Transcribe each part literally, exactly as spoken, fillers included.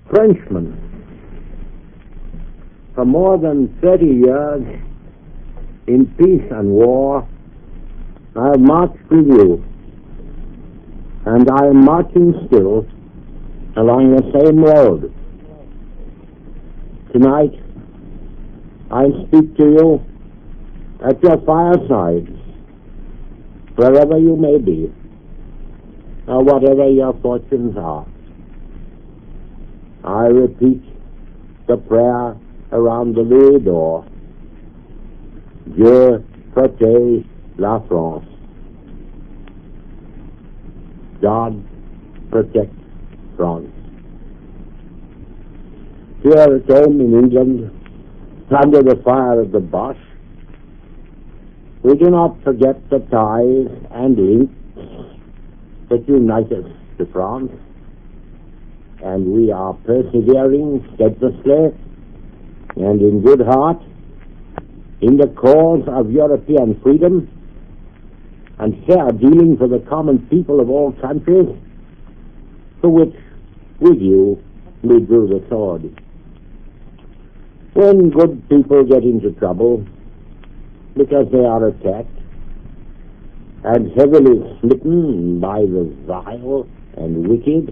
Frenchmen, for more than thirty years, in peace and war, I have marched with you, and I am marching still along the same road. Tonight, I speak to you at your firesides, wherever you may be, or whatever your fortunes are. I repeat the prayer around the Louis d'Or. Dieu protège la France. God protect France. Here at home in England, under the fire of the Boche, we do not forget the ties and links that unite us to France, and we are persevering steadfastly and in good heart in the cause of European freedom and fair dealing for the common people of all countries, for which, with you, we drew the sword. When good people get into trouble because they are attacked and heavily smitten by the vile and wicked,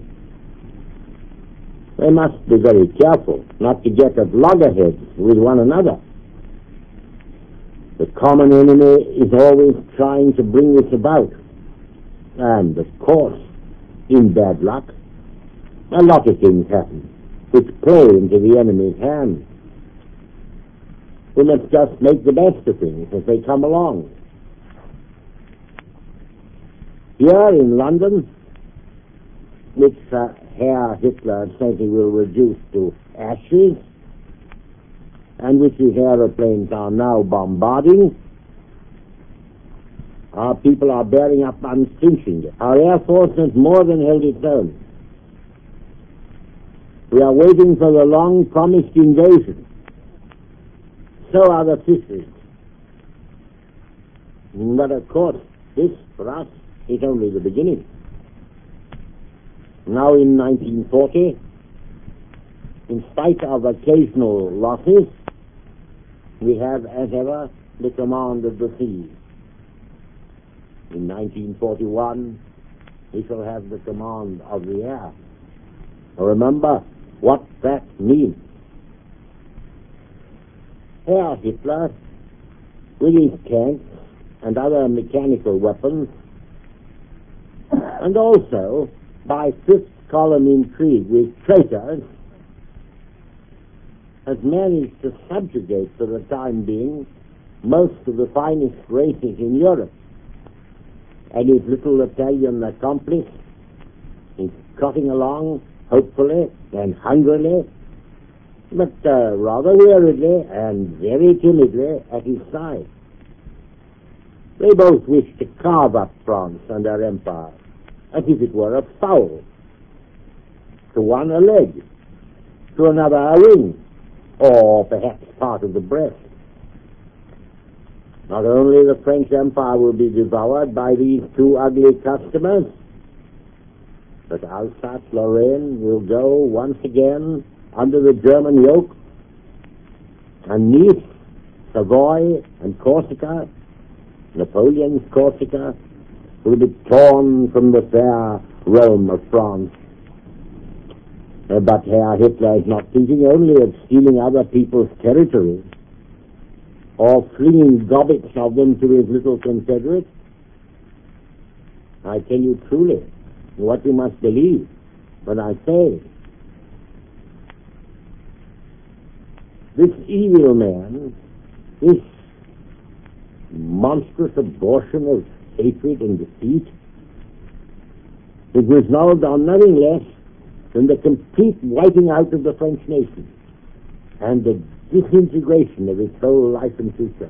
they must be very careful not to get at loggerheads with one another. The common enemy is always trying to bring this about, and of course, in bad luck, a lot of things happen which play into the enemy's hands. We must just make the best of things as they come along. Here in London, which uh, Herr Hitler certainly will reduce to ashes, and which his aeroplanes are now bombarding, our people are bearing up unflinchingly. Our Air Force has more than held its own. We are waiting for the long-promised invasion. So are the fisheries. But of course, this, for us, is only the beginning. Now in nineteen forty, in spite of occasional losses, we have, as ever, the command of the sea. In nineteen forty-one, we shall have the command of the air. Remember what that means. Herr Hitler, with his tanks and other mechanical weapons, and also by fifth column intrigue with traitors, has managed to subjugate for the time being most of the finest races in Europe. And his little Italian accomplice is cutting along, hopefully and hungrily, but uh, rather weariedly and very timidly at his side. They both wish to carve up France and her empire, as if it were a fowl. To one a leg, to another a wing, or perhaps part of the breast. Not only the French Empire will be devoured by these two ugly customers, but Alsace-Lorraine will go once again under the German yoke, and Nice, Savoy, and Corsica, Napoleon's Corsica, will be torn from the fair realm of France. Uh, but Herr Hitler is not thinking only of stealing other people's territories or flinging gobbets of them to his little confederates. I tell you truly what you must believe when I say this evil man, this monstrous abortion of hatred and deceit, is resolved on nothing less than the complete wiping out of the French nation and the disintegration of its whole life and future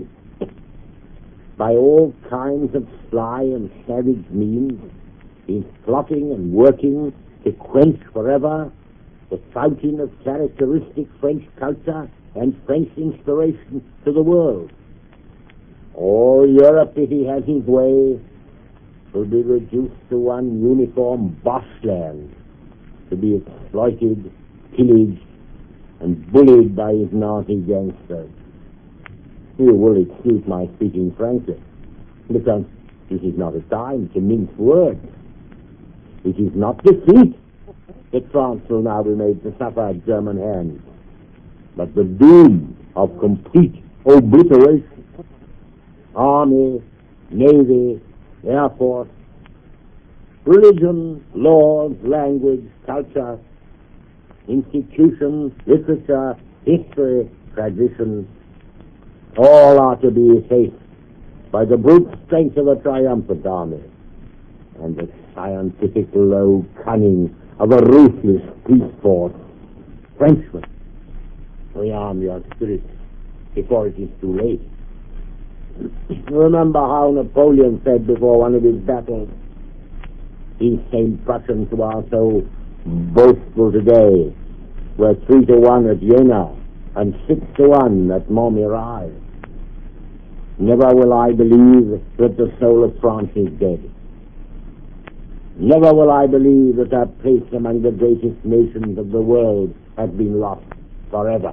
by all kinds of sly and savage means. He's plotting and working to quench forever the fountain of characteristic French culture and French inspiration to the world. All Europe, if he has his way, will be reduced to one uniform Boschland, to be exploited pillaged and bullied by his Nazi gangsters. You will excuse my speaking frankly, because this is not a time to mince words. It is not defeat that France will now be made to suffer at German hands, but the doom of complete obliteration. Army, navy, air force, religion, laws, language, culture, institutions, literature, history, tradition, all are to be effaced by the brute strength of a triumphant army and the scientific low cunning of a ruthless police force. Frenchmen, rearm your spirit before it is too late. Remember how Napoleon said before one of his battles, "These same Prussians who are so boastful today were three to one at Jena and six to one at Montmirail. Never will I believe that the soul of France is dead. Never will I believe that our place among the greatest nations of the world has been lost forever."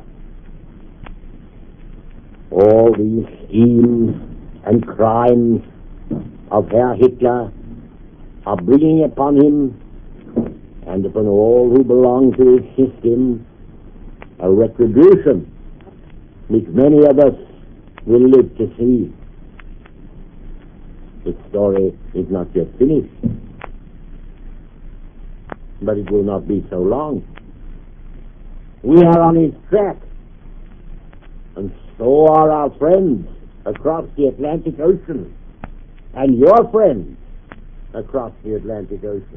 All these schemes and crimes of Herr Hitler are bringing upon him and upon all who belong to his system a retribution which many of us will live to see. The story is not yet finished, but it will not be so long. We are on his track, and so are our friends across the Atlantic Ocean, and your friends across the Atlantic Ocean.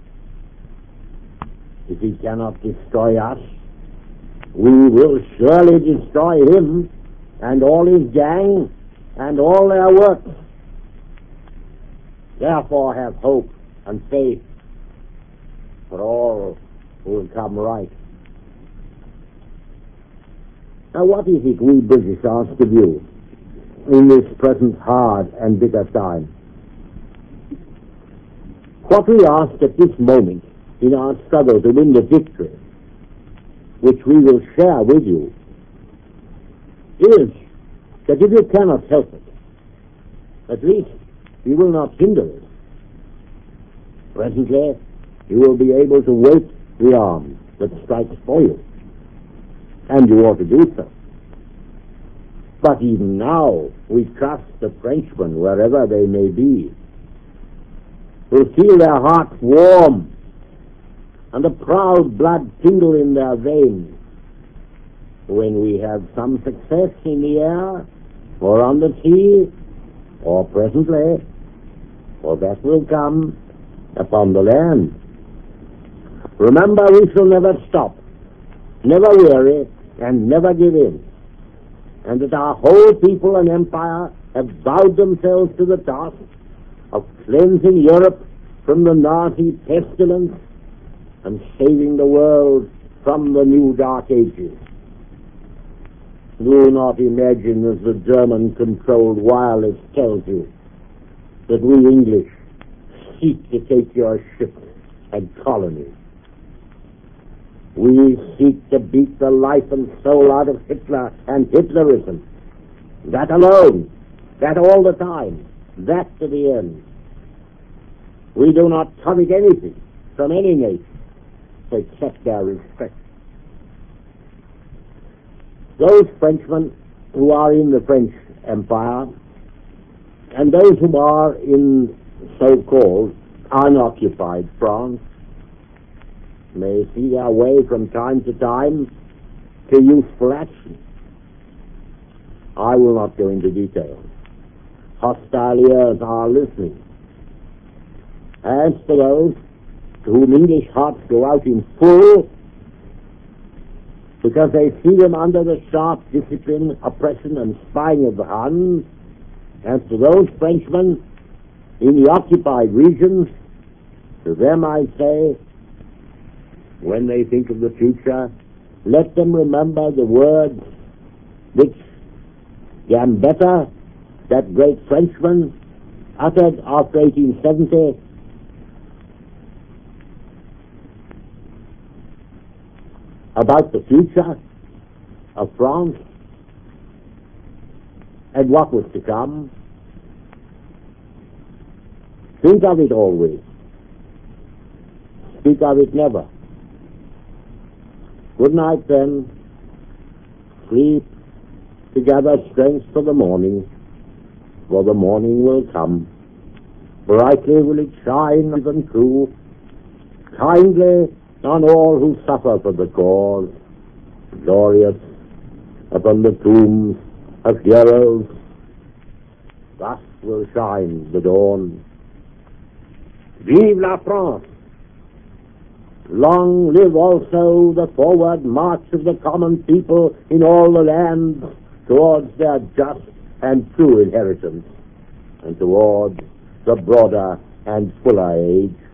If he cannot destroy us, we will surely destroy him and all his gang and all their work. Therefore have hope and faith, for all will come right. Now what is it we British ask of you in this present hard and bitter time? What we ask at this moment in our struggle to win the victory, which we will share with you, is that if you cannot help it, at least you will not hinder it. Presently, you will be able to wait the arm that strikes for you, and you ought to do so. But even now, we trust the Frenchmen, wherever they may be, will feel their hearts warm and the proud blood tingle in their veins when we have some success in the air or on the sea, or presently, for that will come, upon the land. Remember, we shall never stop, never weary, and never give in, and that our whole people and empire have vowed themselves to the task of cleansing Europe from the Nazi pestilence and saving the world from the new dark ages. Do not imagine, as the German-controlled wireless tells you, that we English seek to take your ships and colonies. We seek to beat the life and soul out of Hitler and Hitlerism. That alone, that all the time, that to the end. We do not covet anything from any nation except their respect. Those Frenchmen who are in the French Empire and those who are in so-called unoccupied France may see their way from time to time to useful action. I will not go into details. Hostile ears are listening. As for those to whom English hearts go out in full, because they see them under the sharp discipline, oppression, and spying of the Huns, as to those Frenchmen in the occupied regions, to them I say, when they think of the future, let them remember the words which Gambetta, that great Frenchman, uttered after eighteen seventy, about the future of France and what was to come. Think of it always. Speak of it never. Good night, then. Sleep to gather strength for the morning, for the morning will come. Brightly will it shine and true, kindly on all who suffer for the cause, glorious upon the tombs of heroes. Thus will shine the dawn. Vive la France! Long live also the forward march of the common people in all the lands towards their just and true inheritance, and towards the broader and fuller age.